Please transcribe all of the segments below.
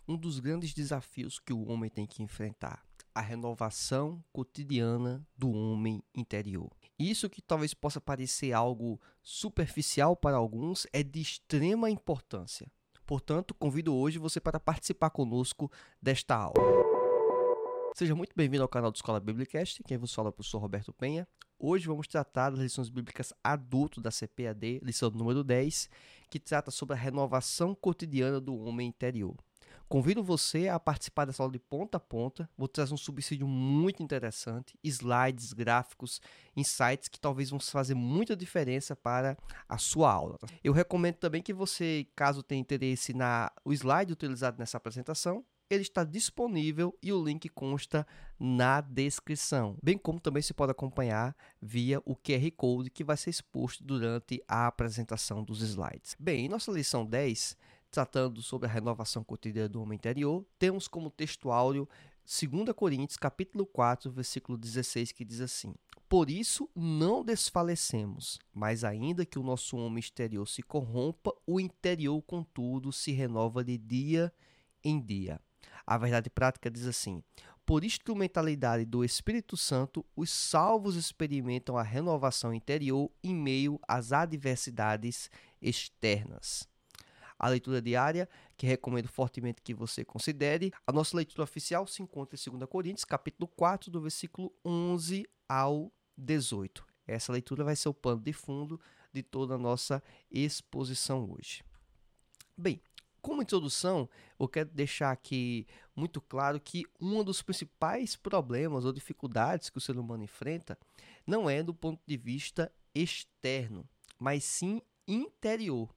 um dos grandes desafios que o homem tem que enfrentar, a renovação cotidiana do homem interior. Isso que talvez possa parecer algo superficial para alguns é de extrema importância. Portanto, convido hoje você para participar conosco desta aula. Seja muito bem-vindo ao canal do Escola Biblicast, quem vos fala é o professor Roberto Penha. Hoje vamos tratar das lições bíblicas adulto da CPAD, lição número 10, que trata sobre a renovação cotidiana do homem interior. Convido você a participar dessa aula de ponta a ponta. Vou trazer um subsídio muito interessante, slides, gráficos, insights que talvez vão fazer muita diferença para a sua aula. Eu recomendo também que você, caso tenha interesse no slide utilizado nessa apresentação, ele está disponível e o link consta na descrição, bem como também se pode acompanhar via o QR Code que vai ser exposto durante a apresentação dos slides. Bem, em nossa lição 10, tratando sobre a renovação cotidiana do homem interior, temos como texto áureo 2 Coríntios, capítulo 4, versículo 16, que diz assim: Por isso não desfalecemos, mas ainda que o nosso homem exterior se corrompa, o interior, contudo, se renova de dia em dia. A verdade prática diz assim: por instrumentalidade do Espírito Santo, os salvos experimentam a renovação interior em meio às adversidades externas. A leitura diária, que recomendo fortemente que você considere, a nossa leitura oficial se encontra em 2 Coríntios, capítulo 4, do versículo 11 ao 18. Essa leitura vai ser o pano de fundo de toda a nossa exposição hoje. Bem, como introdução, eu quero deixar aqui muito claro que um dos principais problemas ou dificuldades que o ser humano enfrenta não é do ponto de vista externo, mas sim interior.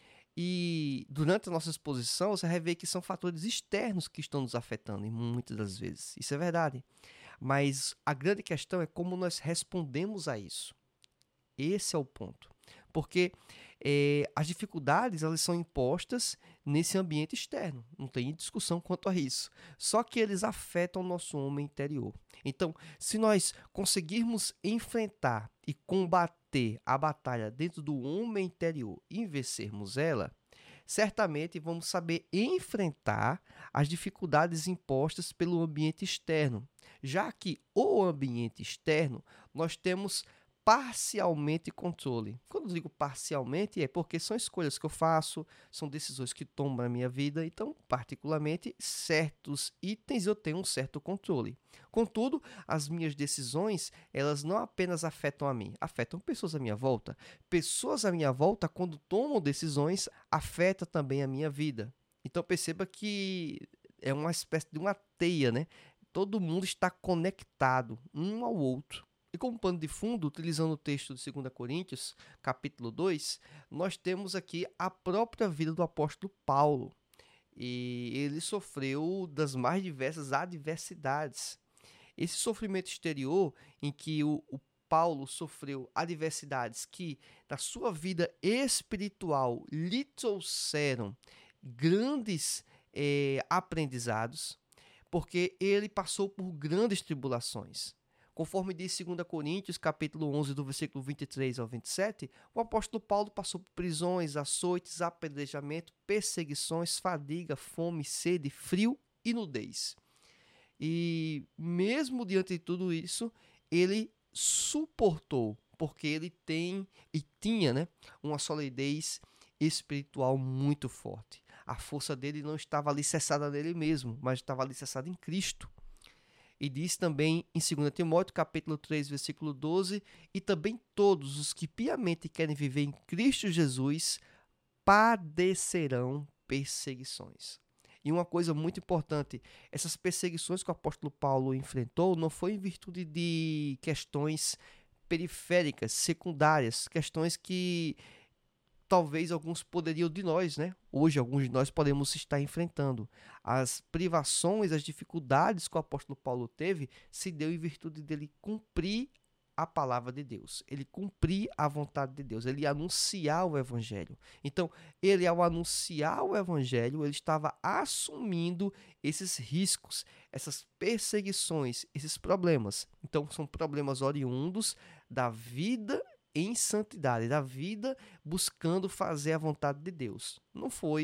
E durante a nossa exposição, você vai ver que são fatores externos que estão nos afetando, e muitas das vezes. Isso é verdade. Mas a grande questão é como nós respondemos a isso. Esse é o ponto. Porque as dificuldades elas são impostas nesse ambiente externo. Não tem discussão quanto a isso. Só que eles afetam o nosso homem interior. Então, se nós conseguirmos enfrentar e combater a batalha dentro do homem interior e vencermos ela, certamente vamos saber enfrentar as dificuldades impostas pelo ambiente externo. Já que o ambiente externo, nós temos parcialmente controle. Quando eu digo parcialmente, é porque são escolhas que eu faço, são decisões que tomo na minha vida, então, particularmente, certos itens eu tenho um certo controle. Contudo, as minhas decisões, elas não apenas afetam a mim, afetam pessoas à minha volta. Pessoas à minha volta, quando tomam decisões, afetam também a minha vida. Então, perceba que é uma espécie de uma teia, né? Todo mundo está conectado um ao outro. E como pano de fundo, utilizando o texto de 2 Coríntios, capítulo 2, nós temos aqui a própria vida do apóstolo Paulo. E ele sofreu das mais diversas adversidades. Esse sofrimento exterior, em que o Paulo sofreu adversidades que, na sua vida espiritual, lhe trouxeram grandes aprendizados, porque ele passou por grandes tribulações. Conforme diz 2 Coríntios, capítulo 11, do versículo 23 ao 27, o apóstolo Paulo passou por prisões, açoites, apedrejamento, perseguições, fadiga, fome, sede, frio e nudez. E mesmo diante de tudo isso, ele suportou, porque ele tinha uma solidez espiritual muito forte. A força dele não estava alicerçada nele mesmo, mas estava alicerçada em Cristo. E diz também em 2 Timóteo, capítulo 3, versículo 12, e também todos os que piamente querem viver em Cristo Jesus padecerão perseguições. E uma coisa muito importante, essas perseguições que o apóstolo Paulo enfrentou não foi em virtude de questões periféricas, secundárias, questões que talvez alguns poderiam de nós, né? Hoje, alguns de nós podemos estar enfrentando. As privações, as dificuldades que o apóstolo Paulo teve, se deu em virtude dele cumprir a palavra de Deus. Ele cumprir a vontade de Deus. Ele anunciar o evangelho. Então, ele ao anunciar o evangelho, ele estava assumindo esses riscos, essas perseguições, esses problemas. Então, são problemas oriundos da vida em santidade, da vida buscando fazer a vontade de Deus. Não foi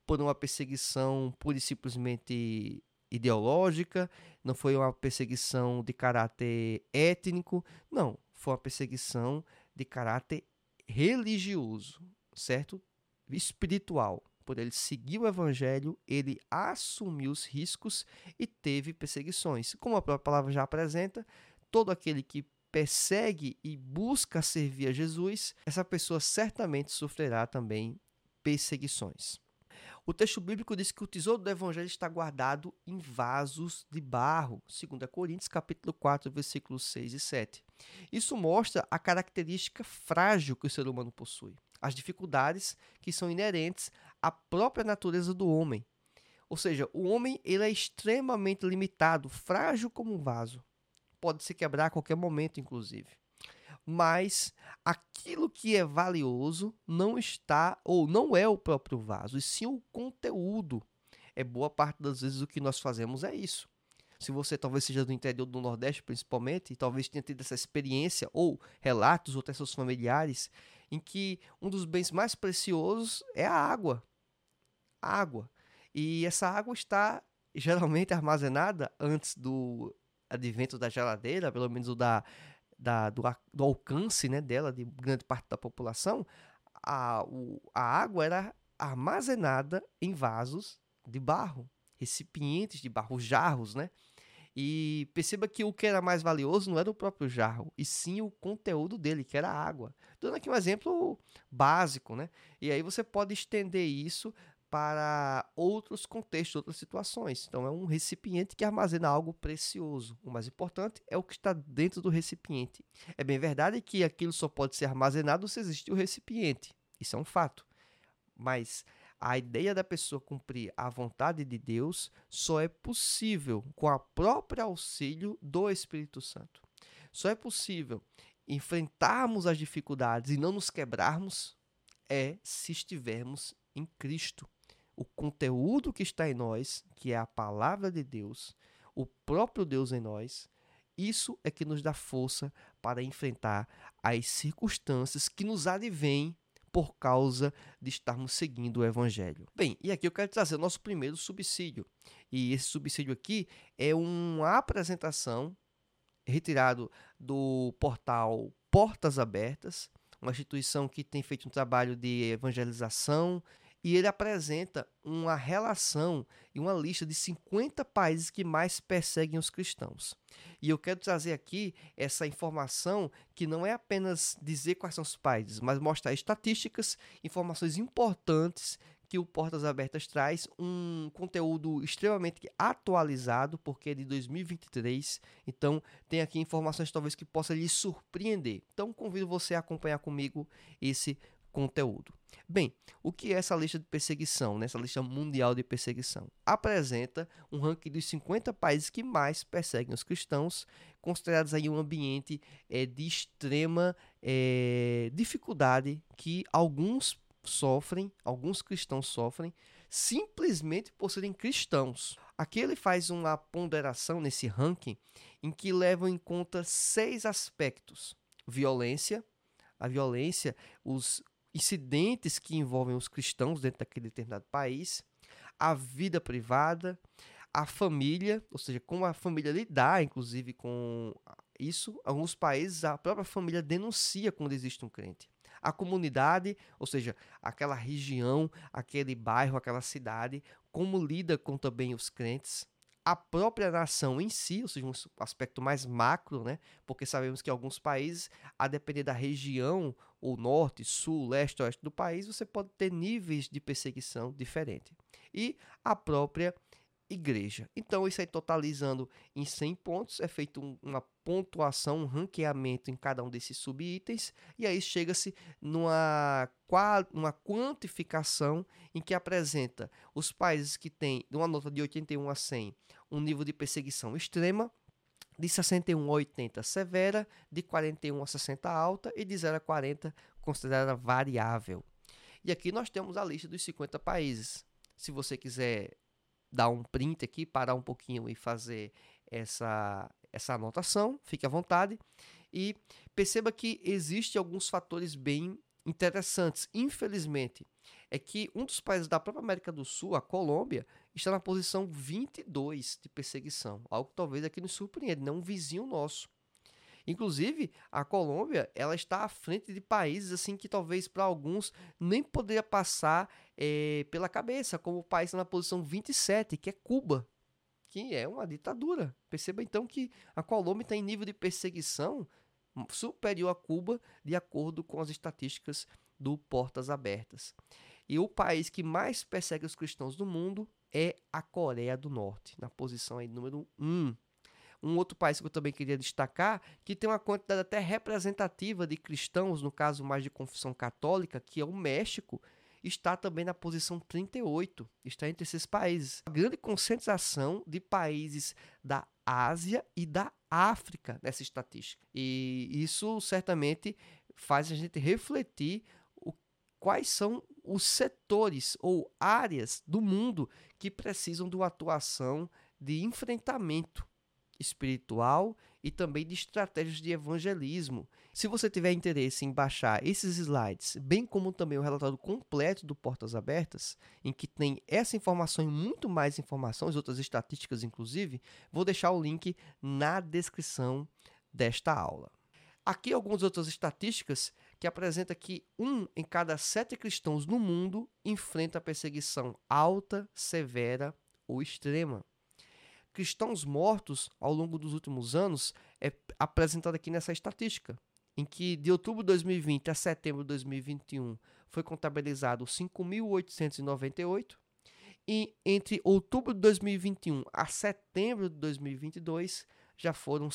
por uma perseguição pura e simplesmente ideológica, não foi uma perseguição de caráter étnico, não, foi uma perseguição de caráter religioso, certo? Espiritual. Por ele seguir o evangelho, ele assumiu os riscos e teve perseguições. Como a própria palavra já apresenta, todo aquele que persegue e busca servir a Jesus, essa pessoa certamente sofrerá também perseguições. O texto bíblico diz que o tesouro do evangelho está guardado em vasos de barro, 2 Coríntios capítulo 4, versículos 6 e 7. Isso mostra a característica frágil que o ser humano possui, as dificuldades que são inerentes à própria natureza do homem. Ou seja, o homem ele é extremamente limitado, frágil como um vaso. Pode se quebrar a qualquer momento, inclusive. Mas aquilo que é valioso não está ou não é o próprio vaso, e sim o conteúdo. É boa parte das vezes o que nós fazemos é isso. Se você talvez seja do interior do Nordeste, principalmente, e talvez tenha tido essa experiência ou relatos ou até seus familiares, em que um dos bens mais preciosos é a água. A água. E essa água está geralmente armazenada antes do advento da geladeira, pelo menos do alcance, né, dela, de grande parte da população. A água era armazenada em vasos de barro, recipientes de barro, jarros, né? E perceba que o que era mais valioso não era o próprio jarro, e sim o conteúdo dele, que era a água. Dando aqui um exemplo básico, né? E aí você pode estender isso para outros contextos, outras situações. Então é um recipiente que armazena algo precioso. O mais importante é o que está dentro do recipiente. É bem verdade que aquilo só pode ser armazenado se existe o recipiente. Isso é um fato. Mas a ideia da pessoa cumprir a vontade de Deus só é possível com o próprio auxílio do Espírito Santo. Só é possível enfrentarmos as dificuldades e não nos quebrarmos se estivermos em Cristo. O conteúdo que está em nós, que é a palavra de Deus, o próprio Deus em nós, isso é que nos dá força para enfrentar as circunstâncias que nos advêm por causa de estarmos seguindo o Evangelho. Bem, e aqui eu quero trazer o nosso primeiro subsídio. E esse subsídio aqui é uma apresentação retirado do portal Portas Abertas, uma instituição que tem feito um trabalho de evangelização, e ele apresenta uma relação e uma lista de 50 países que mais perseguem os cristãos. E eu quero trazer aqui essa informação que não é apenas dizer quais são os países, mas mostrar estatísticas, informações importantes que o Portas Abertas traz, um conteúdo extremamente atualizado, porque é de 2023, então tem aqui informações talvez que possa lhe surpreender. Então convido você a acompanhar comigo esse conteúdo. Bem, o que é essa lista de perseguição, essa lista mundial de perseguição? Apresenta um ranking dos 50 países que mais perseguem os cristãos, considerados aí um ambiente de extrema dificuldade que alguns cristãos sofrem, simplesmente por serem cristãos. Aqui ele faz uma ponderação nesse ranking em que levam em conta 6 aspectos: a violência, os incidentes que envolvem os cristãos dentro daquele determinado país, a vida privada, a família, ou seja, como a família lidar, inclusive, com isso. Alguns países, a própria família denuncia quando existe um crente. A comunidade, ou seja, aquela região, aquele bairro, aquela cidade, como lida com também os crentes. A própria nação em si, ou seja, um aspecto mais macro, né? Porque sabemos que alguns países, a depender da região, ou norte, sul, leste, oeste do país, você pode ter níveis de perseguição diferentes. E a própria igreja. Então, isso aí totalizando em 100 pontos, é feito uma pontuação, um ranqueamento em cada um desses subitens, e aí chega-se numa quantificação em que apresenta os países que têm, de uma nota de 81 a 100, um nível de perseguição extrema, de 61 a 80 severa, de 41 a 60 alta e de 0 a 40 considerada variável. E aqui nós temos a lista dos 50 países. Se você quiser dar um print aqui, parar um pouquinho e fazer essa anotação, fique à vontade. E perceba que existem alguns fatores bem interessantes, infelizmente, é que um dos países da própria América do Sul, a Colômbia, está na posição 22 de perseguição, algo que talvez aqui nos surpreenda, não um vizinho nosso. Inclusive, a Colômbia, ela está à frente de países assim que talvez para alguns nem poderia passar pela cabeça, como o país na posição 27, que é Cuba, que é uma ditadura. Perceba então que a Colômbia está em nível de perseguição superior a Cuba, de acordo com as estatísticas do Portas Abertas. E o país que mais persegue os cristãos do mundo é a Coreia do Norte, na posição aí número 1. Um outro país que eu também queria destacar, que tem uma quantidade até representativa de cristãos, no caso mais de confissão católica, que é o México, está também na posição 38, está entre esses países. A grande concentração de países da Ásia e da África nessa estatística. E isso certamente faz a gente refletir quais são os setores ou áreas do mundo que precisam de uma atuação de enfrentamento espiritual e também de estratégias de evangelismo. Se você tiver interesse em baixar esses slides, bem como também o relatório completo do Portas Abertas, em que tem essa informação e muito mais informações, outras estatísticas inclusive, vou deixar o link na descrição desta aula. Aqui algumas outras estatísticas que apresentam que 1 em cada 7 cristãos no mundo enfrenta perseguição alta, severa ou extrema. Cristãos mortos ao longo dos últimos anos é apresentado aqui nessa estatística, em que de outubro de 2020 a setembro de 2021 foi contabilizado 5.898 e entre outubro de 2021 a setembro de 2022 já foram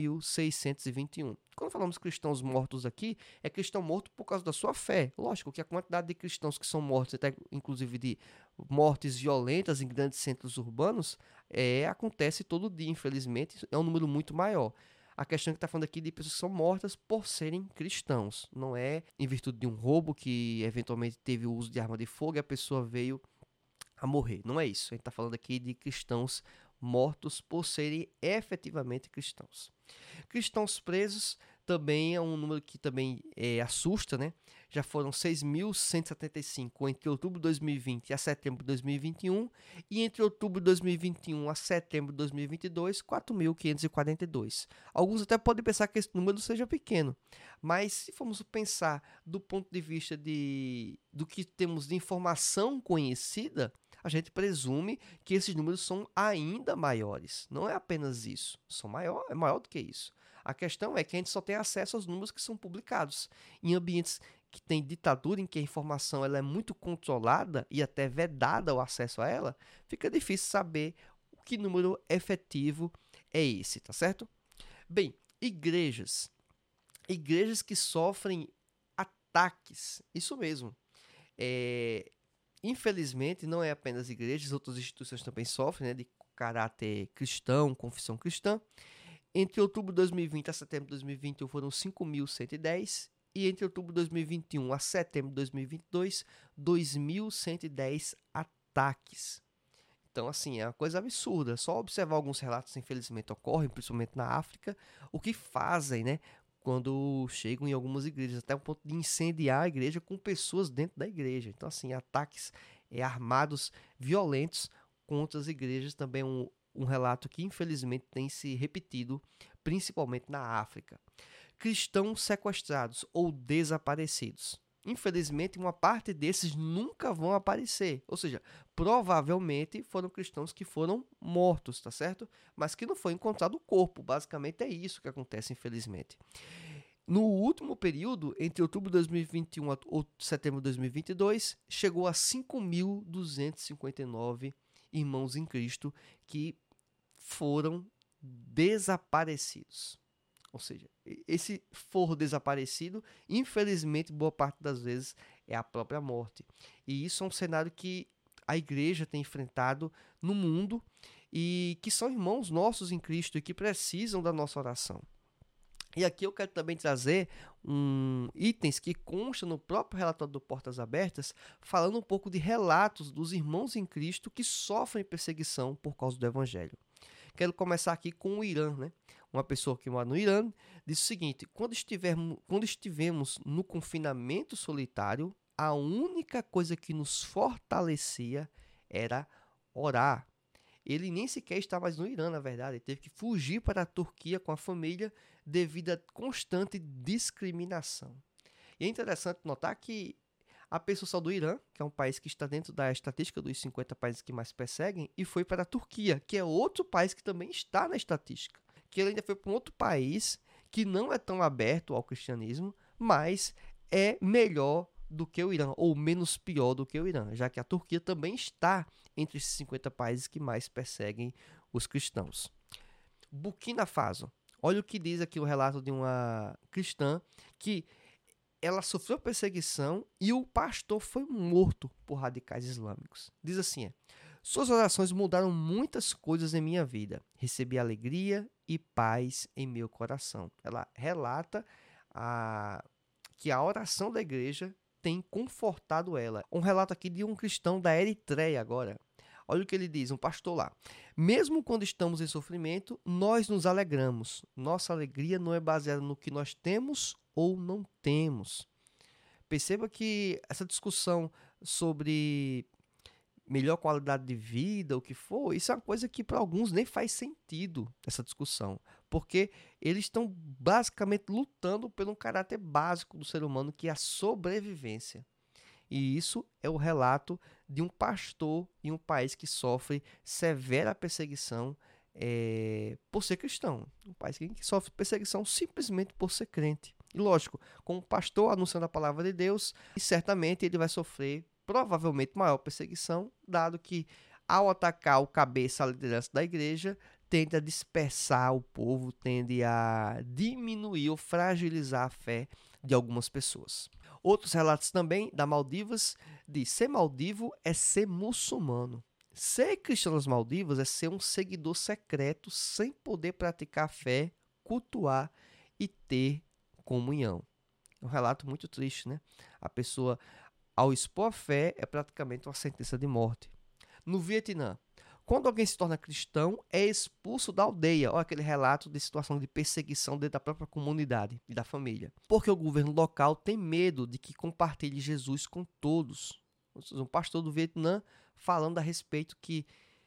5.621. Quando falamos cristãos mortos aqui, é cristão morto por causa da sua fé. Lógico que a quantidade de cristãos que são mortos, até inclusive de mortes violentas em grandes centros urbanos, acontece todo dia, infelizmente, é um número muito maior. A questão que está falando aqui de pessoas que são mortas por serem cristãos. Não é em virtude de um roubo que eventualmente teve o uso de arma de fogo e a pessoa veio a morrer. Não é isso. A gente está falando aqui de cristãos mortos por serem efetivamente cristãos. Cristãos presos também é um número que também assusta, né? Já foram 6.175 entre outubro de 2020 a setembro de 2021 e entre outubro de 2021 a setembro de 2022, 4.542. Alguns até podem pensar que esse número seja pequeno, mas se formos pensar do ponto de vista do que temos de informação conhecida, a gente presume que esses números são ainda maiores. Não é apenas isso, é maior do que isso. A questão é que a gente só tem acesso aos números que são publicados. Em ambientes que tem ditadura, em que a informação ela é muito controlada e até vedada o acesso a ela, fica difícil saber o que número efetivo é esse, tá certo? Bem, igrejas. Igrejas que sofrem ataques, isso mesmo. Infelizmente, não é apenas igrejas, outras instituições também sofrem, né, de caráter cristão, confissão cristã. Entre outubro de 2020 a setembro de 2021 foram 5.110 e entre outubro de 2021 a setembro de 2022, 2.110 ataques. Então, assim, é uma coisa absurda. Só observar alguns relatos, infelizmente, ocorrem, principalmente na África, o que fazem, né, quando chegam em algumas igrejas, até o ponto de incendiar a igreja com pessoas dentro da igreja. Então, assim, ataques armados violentos contra as igrejas também é um relato que, infelizmente, tem se repetido, principalmente na África. Cristãos sequestrados ou desaparecidos. Infelizmente, uma parte desses nunca vão aparecer. Ou seja, provavelmente foram cristãos que foram mortos, tá certo? Mas que não foi encontrado o corpo. Basicamente é isso que acontece, infelizmente. No último período, entre outubro de 2021 e setembro de 2022, chegou a 5.259 irmãos em Cristo que foram desaparecidos. Ou seja, esse for desaparecido, infelizmente, boa parte das vezes é a própria morte. E isso é um cenário que a igreja tem enfrentado no mundo e que são irmãos nossos em Cristo e que precisam da nossa oração. E aqui eu quero também trazer itens que constam no próprio relatório do Portas Abertas, falando um pouco de relatos dos irmãos em Cristo que sofrem perseguição por causa do Evangelho. Quero começar aqui com o Irã, né? uma pessoa que mora no Irã, disse o seguinte: quando estivemos no confinamento solitário, a única coisa que nos fortalecia era orar. Ele nem sequer está mais no Irã, na verdade. Ele teve que fugir para a Turquia com a família devido à constante discriminação. E é interessante notar que a pessoa saiu do Irã, que é um país que está dentro da estatística dos 50 países que mais perseguem, e foi para a Turquia, que é outro país que também está na estatística. Que ele ainda foi para um outro país que não é tão aberto ao cristianismo, mas é melhor do que o Irã, ou menos pior do que o Irã, já que a Turquia também está entre esses 50 países que mais perseguem os cristãos. Burkina Faso. Olha o que diz aqui o relato de uma cristã que ela sofreu perseguição e o pastor foi morto por radicais islâmicos. Diz assim: suas orações mudaram muitas coisas em minha vida. Recebi alegria e paz em meu coração. Ela relata que a oração da igreja tem confortado ela. Um relato aqui de um cristão da Eritreia agora. Olha o que ele diz, um pastor lá. Mesmo quando estamos em sofrimento, nós nos alegramos. Nossa alegria não é baseada no que nós temos ou não temos. Perceba que essa discussão sobre melhor qualidade de vida, o que for, isso é uma coisa que para alguns nem faz sentido, essa discussão. Porque eles estão basicamente lutando pelo caráter básico do ser humano, que é a sobrevivência. E isso é o relato de um pastor em um país que sofre severa perseguição por ser cristão. Um país que sofre perseguição simplesmente por ser crente. E lógico, como pastor anunciando a palavra de Deus, certamente ele vai sofrer provavelmente maior perseguição, dado que ao atacar o cabeça, a liderança da igreja, tende a dispersar o povo, tende a diminuir ou fragilizar a fé de algumas pessoas. Outros relatos também da Maldivas diz: ser maldivo é ser muçulmano. Ser cristão nas Maldivas é ser um seguidor secreto sem poder praticar a fé, cultuar e ter comunhão. É um relato muito triste, né? A pessoa, ao expor a fé, é praticamente uma sentença de morte. No Vietnã, quando alguém se torna cristão, é expulso da aldeia. Olha aquele relato de situação de perseguição dentro da própria comunidade e da família. Porque o governo local tem medo de que compartilhe Jesus com todos. Um pastor do Vietnã falando a respeito que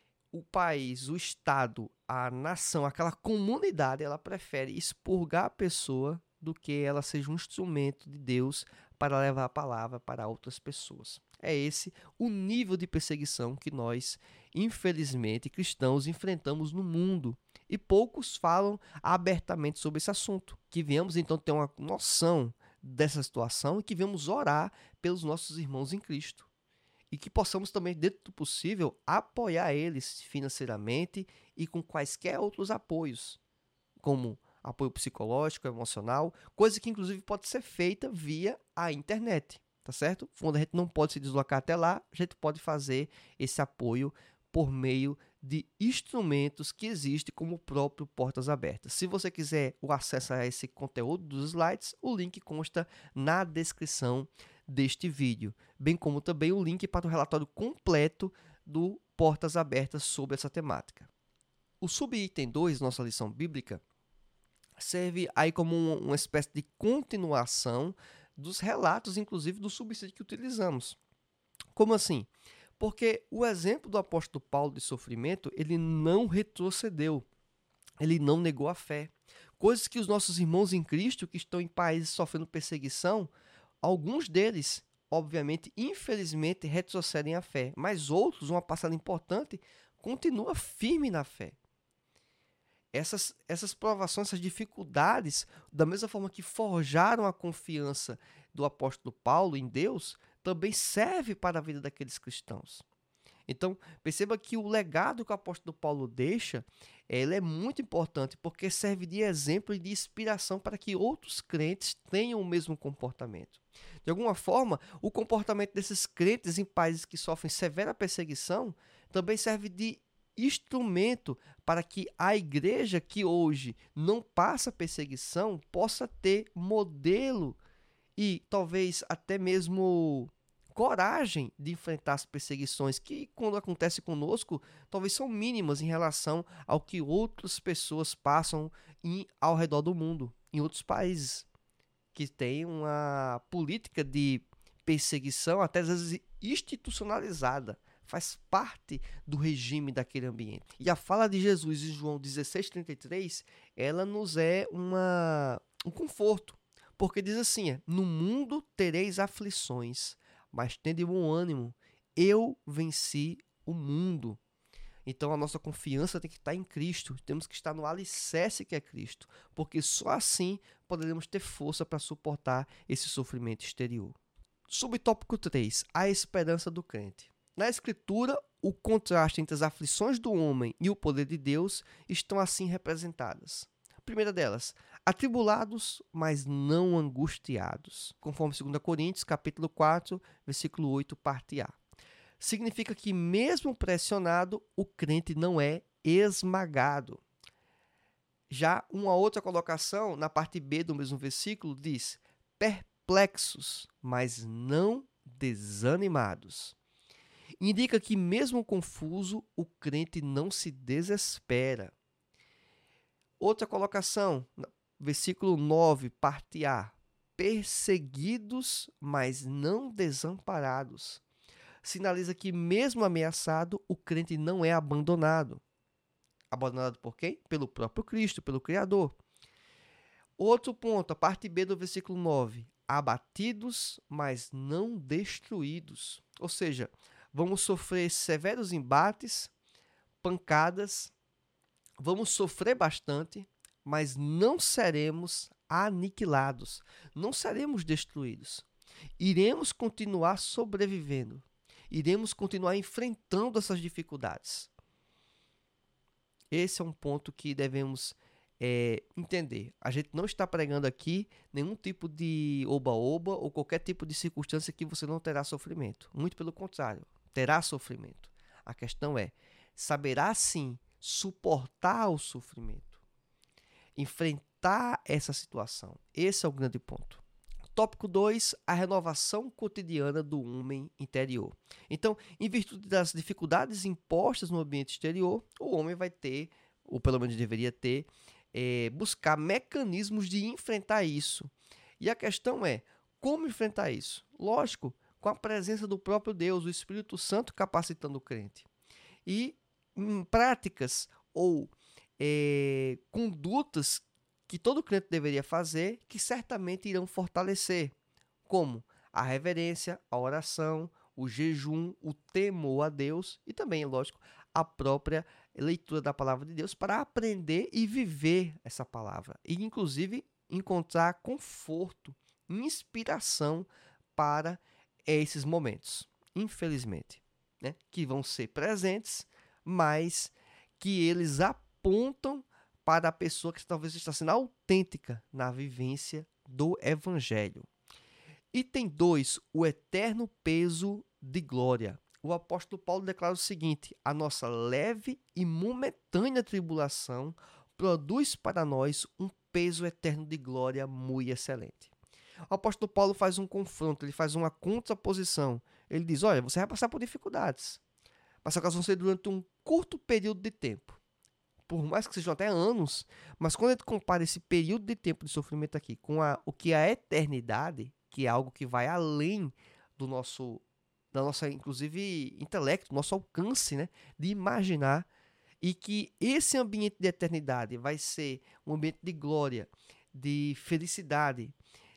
o país, o estado, a nação, aquela comunidade, ela prefere expurgar a pessoa do que ela seja um instrumento de Deus para levar a palavra para outras pessoas. É esse o nível de perseguição que nós, infelizmente, cristãos, enfrentamos no mundo. E poucos falam abertamente sobre esse assunto. Que venhamos então ter uma noção dessa situação e que venhamos orar pelos nossos irmãos em Cristo. E que possamos também, dentro do possível, apoiar eles financeiramente e com quaisquer outros apoios, como apoio psicológico, emocional, coisa que inclusive pode ser feita via a internet, tá certo? Quando a gente não pode se deslocar até lá, a gente pode fazer esse apoio por meio de instrumentos que existem como o próprio Portas Abertas. Se você quiser o acesso a esse conteúdo dos slides, o link consta na descrição deste vídeo, bem como também o link para o relatório completo do Portas Abertas sobre essa temática. O subitem 2 da nossa lição bíblica serve aí como uma espécie de continuação dos relatos, inclusive do subsídio que utilizamos. Como assim? Porque o exemplo do apóstolo Paulo de sofrimento, ele não retrocedeu, ele não negou a fé. Coisas que os nossos irmãos em Cristo, que estão em países sofrendo perseguição, alguns deles, obviamente, infelizmente, retrocedem a fé, mas outros, uma passada importante, continua firme na fé. Essas provações, essas dificuldades, da mesma forma que forjaram a confiança do apóstolo Paulo em Deus, também serve para a vida daqueles cristãos. Então, perceba que o legado que o apóstolo Paulo deixa, ele é muito importante, porque serve de exemplo e de inspiração para que outros crentes tenham o mesmo comportamento. De alguma forma, o comportamento desses crentes em países que sofrem severa perseguição também serve de instrumento para que a igreja que hoje não passa perseguição possa ter modelo e talvez até mesmo coragem de enfrentar as perseguições que, quando acontece conosco, talvez são mínimas em relação ao que outras pessoas passam ao redor do mundo, em outros países, que têm uma política de perseguição até às vezes institucionalizada. Faz parte do regime daquele ambiente. E a fala de Jesus em João 16,33, ela nos é um conforto. Porque diz assim, no mundo tereis aflições, mas tende bom ânimo, eu venci o mundo. Então a nossa confiança tem que estar em Cristo, temos que estar no alicerce que é Cristo, porque só assim poderemos ter força para suportar esse sofrimento exterior. Subtópico 3, a esperança do crente. Na Escritura, o contraste entre as aflições do homem e o poder de Deus estão assim representadas. A primeira delas, atribulados, mas não angustiados, conforme 2 Coríntios, capítulo 4, versículo 8, parte A. Significa que mesmo pressionado, o crente não é esmagado. Já uma outra colocação, na parte B do mesmo versículo, diz perplexos, mas não desanimados. Indica que mesmo confuso, o crente não se desespera. Outra colocação, versículo 9, parte A. Perseguidos, mas não desamparados. Sinaliza que mesmo ameaçado, o crente não é abandonado. Abandonado por quem? Pelo próprio Cristo, pelo Criador. Outro ponto, a parte B do versículo 9. Abatidos, mas não destruídos. Ou seja, vamos sofrer severos embates, pancadas, vamos sofrer bastante, mas não seremos aniquilados, não seremos destruídos. Iremos continuar sobrevivendo, iremos continuar enfrentando essas dificuldades. Esse é um ponto que devemos entender. A gente não está pregando aqui nenhum tipo de oba-oba ou qualquer tipo de circunstância que você não terá sofrimento. Muito pelo contrário, terá sofrimento. A questão é, saberá sim suportar o sofrimento, enfrentar essa situação. Esse é o grande ponto. Tópico 2, a renovação cotidiana do homem interior. Então, em virtude das dificuldades impostas no ambiente exterior, o homem vai ter, ou pelo menos deveria ter, buscar mecanismos de enfrentar isso. E a questão é, como enfrentar isso? Lógico, com a presença do próprio Deus, o Espírito Santo capacitando o crente. E práticas ou condutas que todo crente deveria fazer, que certamente irão fortalecer, como a reverência, a oração, o jejum, o temor a Deus e também, lógico, a própria leitura da palavra de Deus para aprender e viver essa palavra e, inclusive, encontrar conforto, inspiração para esses momentos, infelizmente, né? Que vão ser presentes, mas que eles apontam para a pessoa que talvez está sendo autêntica na vivência do Evangelho. Item 2, o eterno peso de glória. O apóstolo Paulo declara o seguinte: a nossa leve e momentânea tribulação produz para nós um peso eterno de glória muito excelente. O apóstolo Paulo faz um confronto, ele faz uma contraposição. Ele diz, olha, você vai passar por dificuldades, mas elas vão ser durante um curto período de tempo. Por mais que sejam até anos, mas quando a gente compara esse período de tempo de sofrimento aqui com o que é a eternidade, que é algo que vai além da nossa, inclusive, intelecto, nosso alcance, né, de imaginar, e que esse ambiente de eternidade vai ser um ambiente de glória, de felicidade,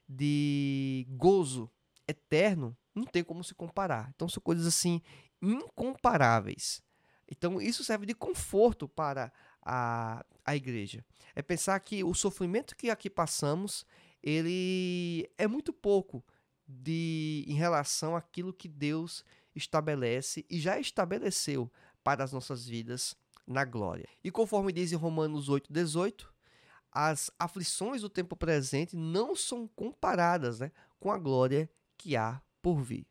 de gozo eterno, não tem como se comparar. Então são coisas assim incomparáveis. Então isso serve de conforto para a igreja. É pensar que o sofrimento que aqui passamos, ele é muito pouco em relação àquilo que Deus estabelece e já estabeleceu para as nossas vidas na glória. E conforme diz em Romanos 8,18, as aflições do tempo presente não são comparadas, né, com a glória que há por vir.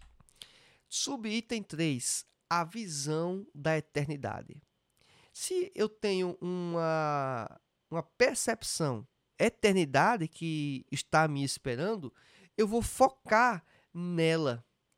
Subitem 3, a visão da eternidade. Se eu tenho uma percepção, eternidade que está me esperando, eu vou focar nela.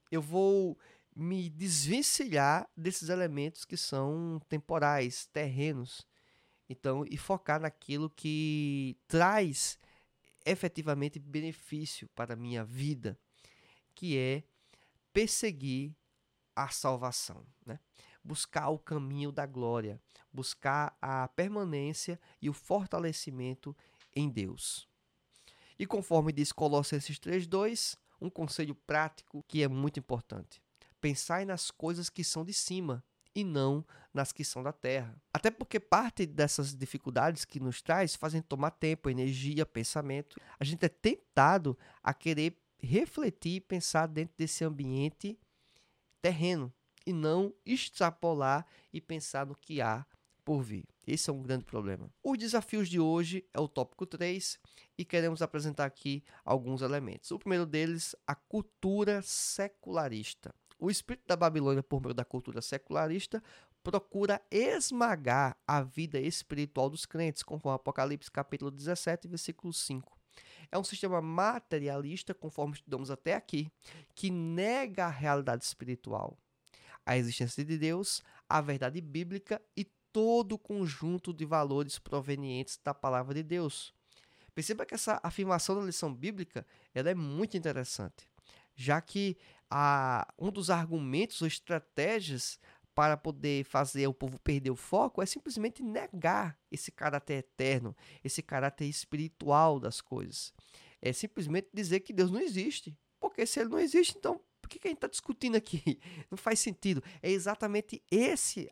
eu vou me desvencilhar desses elementos que são temporais, terrenos. Então, e focar naquilo que traz efetivamente benefício para a minha vida, que é perseguir a salvação, né? Buscar o caminho da glória, buscar a permanência e o fortalecimento em Deus. E conforme diz Colossenses 3:2, um conselho prático que é muito importante. Pensai nas coisas que são de cima e não nas que são da terra. Até porque parte dessas dificuldades que nos traz fazem tomar tempo, energia, pensamento. A gente é tentado a querer refletir e pensar dentro desse ambiente terreno e não extrapolar e pensar no que há por vir. Esse é um grande problema. Os desafios de hoje é o tópico 3 e queremos apresentar aqui alguns elementos. O primeiro deles, a cultura secularista. O espírito da Babilônia, por meio da cultura secularista, procura esmagar a vida espiritual dos crentes, conforme Apocalipse capítulo 17, versículo 5. É um sistema materialista, conforme estudamos até aqui, que nega a realidade espiritual, a existência de Deus, a verdade bíblica e todo o conjunto de valores provenientes da palavra de Deus. Perceba que essa afirmação da lição bíblica ela é muito interessante, já que um dos argumentos ou estratégias para poder fazer o povo perder o foco é simplesmente negar esse caráter eterno, esse caráter espiritual das coisas. É simplesmente dizer que Deus não existe. Porque se ele não existe, então por que a gente está discutindo aqui? Não faz sentido. É exatamente esse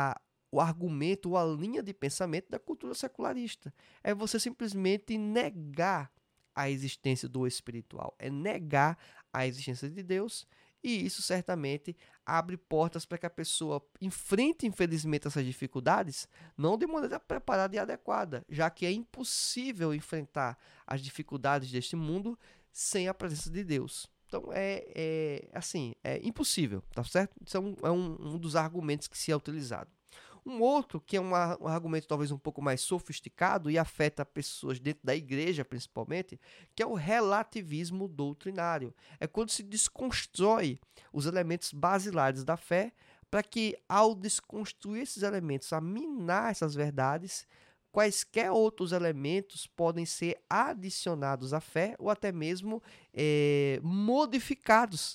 o argumento ou a linha de pensamento da cultura secularista. É você simplesmente negar a existência do espiritual. É negar a existência de Deus. E isso certamente abre portas para que a pessoa enfrente, infelizmente, essas dificuldades, não de maneira preparada e adequada, já que é impossível enfrentar as dificuldades deste mundo sem a presença de Deus. Então, é impossível, tá certo? Isso é um dos argumentos que se é utilizado. Um outro, que é um argumento talvez um pouco mais sofisticado e afeta pessoas dentro da igreja, principalmente, que é o relativismo doutrinário. É quando se desconstrói os elementos basilares da fé para que, ao desconstruir esses elementos, a minar essas verdades, quaisquer outros elementos podem ser adicionados à fé ou até mesmo modificados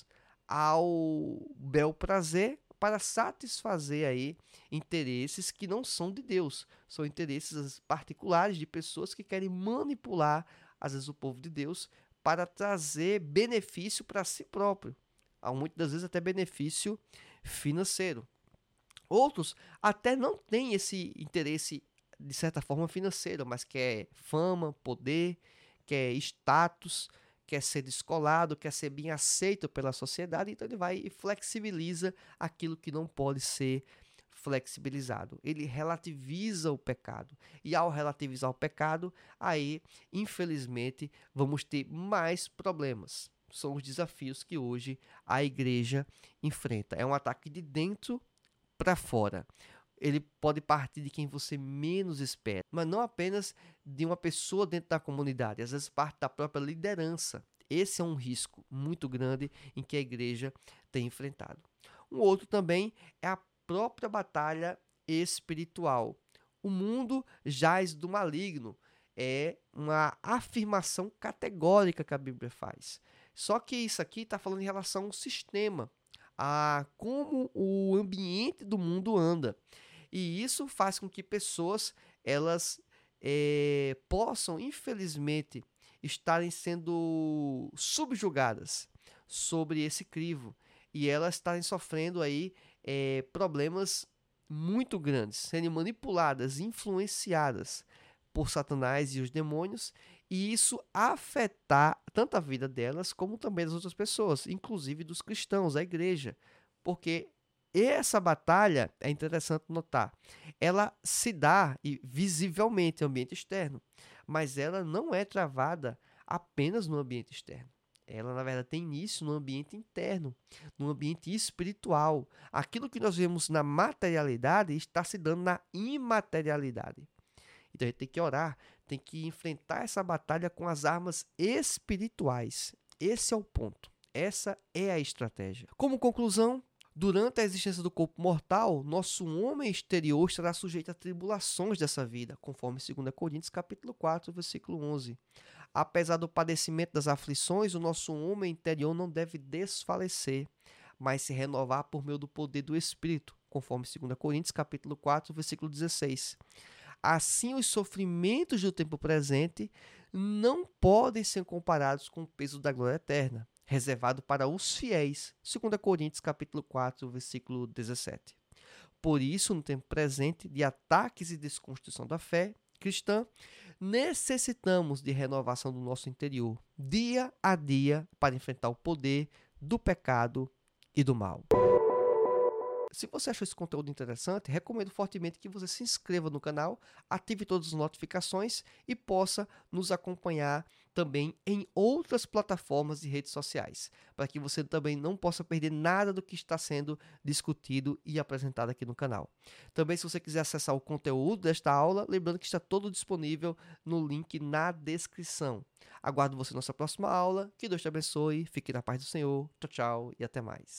ao bel prazer para satisfazer aí interesses que não são de Deus, são interesses particulares de pessoas que querem manipular, às vezes, o povo de Deus para trazer benefício para si próprio, muitas das vezes até benefício financeiro. Outros até não têm esse interesse, de certa forma, financeiro, mas quer fama, poder, quer status, quer ser descolado, quer ser bem aceito pela sociedade, então ele vai e flexibiliza aquilo que não pode ser flexibilizado. Ele relativiza o pecado. E ao relativizar o pecado, aí, infelizmente, vamos ter mais problemas. São os desafios que hoje a igreja enfrenta. É um ataque de dentro para fora. Ele pode partir de quem você menos espera, mas não apenas de uma pessoa dentro da comunidade, às vezes parte da própria liderança. Esse é um risco muito grande em que a igreja tem enfrentado. Um outro também é a própria batalha espiritual. O mundo jaz do maligno. É uma afirmação categórica que a Bíblia faz. Só que isso aqui está falando em relação ao sistema, a como o ambiente do mundo anda. E isso faz com que pessoas elas possam, infelizmente, estarem sendo subjugadas sobre esse crivo e elas estarem sofrendo aí problemas muito grandes, sendo manipuladas, influenciadas por Satanás e os demônios, e isso afetar tanto a vida delas como também das outras pessoas, inclusive dos cristãos, da igreja, porque essa batalha, é interessante notar, ela se dá visivelmente no ambiente externo, mas ela não é travada apenas no ambiente externo. Ela, na verdade, tem início no ambiente interno, no ambiente espiritual. Aquilo que nós vemos na materialidade está se dando na imaterialidade. Então a gente tem que orar, tem que enfrentar essa batalha com as armas espirituais. Esse é o ponto. Essa é a estratégia. Como conclusão, durante a existência do corpo mortal, nosso homem exterior estará sujeito a tribulações dessa vida, conforme 2 Coríntios capítulo 4, versículo 11. Apesar do padecimento das aflições, o nosso homem interior não deve desfalecer, mas se renovar por meio do poder do Espírito, conforme 2 Coríntios capítulo 4, versículo 16. Assim, os sofrimentos do tempo presente não podem ser comparados com o peso da glória eterna, reservado para os fiéis, 2 Coríntios capítulo 4, versículo 17. Por isso, no tempo presente de ataques e desconstrução da fé cristã, necessitamos de renovação do nosso interior, dia a dia, para enfrentar o poder do pecado e do mal. Se você achou esse conteúdo interessante, recomendo fortemente que você se inscreva no canal, ative todas as notificações e possa nos acompanhar também em outras plataformas e redes sociais, para que você também não possa perder nada do que está sendo discutido e apresentado aqui no canal. Também, se você quiser acessar o conteúdo desta aula, lembrando que está todo disponível no link na descrição. Aguardo você na nossa próxima aula. Que Deus te abençoe, fique na paz do Senhor. Tchau, tchau e até mais.